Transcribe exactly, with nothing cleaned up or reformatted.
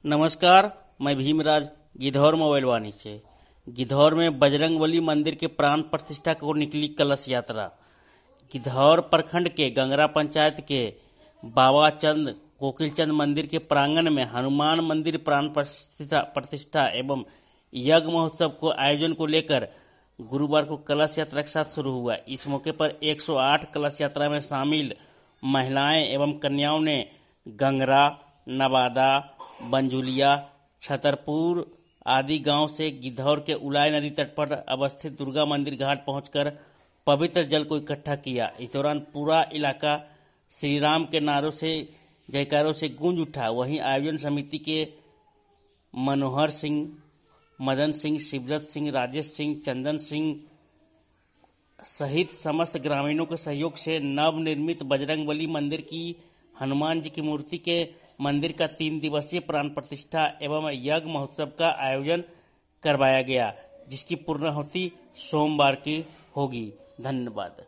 नमस्कार, मैं भीमराज गिद्धौर मोबाइल वाणी से। गिद्धौर में बजरंगबली मंदिर के प्राण प्रतिष्ठा को निकली कलश यात्रा। गिद्धौर प्रखंड के गंगरा पंचायत के बाबा चंद कोकिलचंद मंदिर के प्रांगण में हनुमान मंदिर प्राण प्रतिष्ठा प्रतिष्ठा एवं यज्ञ महोत्सव को आयोजन को लेकर गुरुवार को कलश यात्रा के साथ शुरू हुआ। इस मौके पर एक सौ आठ कलश यात्रा में शामिल महिलाएं एवं कन्याओं ने गंगरा, नवादा, बंजुलिया, छतरपुर आदि गांव से गिद्धौर के उलाय नदी तट पर अवस्थित दुर्गा मंदिर घाट पहुंचकर पवित्र जल को इकट्ठा किया। इस दौरान पूरा इलाका श्री राम के नारों से जयकारों से गूंज उठा। वहीं आयोजन समिति के मनोहर सिंह, मदन सिंह, शिवदत्त सिंह, राजेश सिंह, चंदन सिंह सहित समस्त ग्रामीणों के सहयोग से नवनिर्मित बजरंगबली मंदिर की हनुमान जी की मूर्ति के मंदिर का तीन दिवसीय प्राण प्रतिष्ठा एवं यज्ञ महोत्सव का आयोजन करवाया गया, जिसकी पूर्णाहुति सोमवार की होगी। धन्यवाद।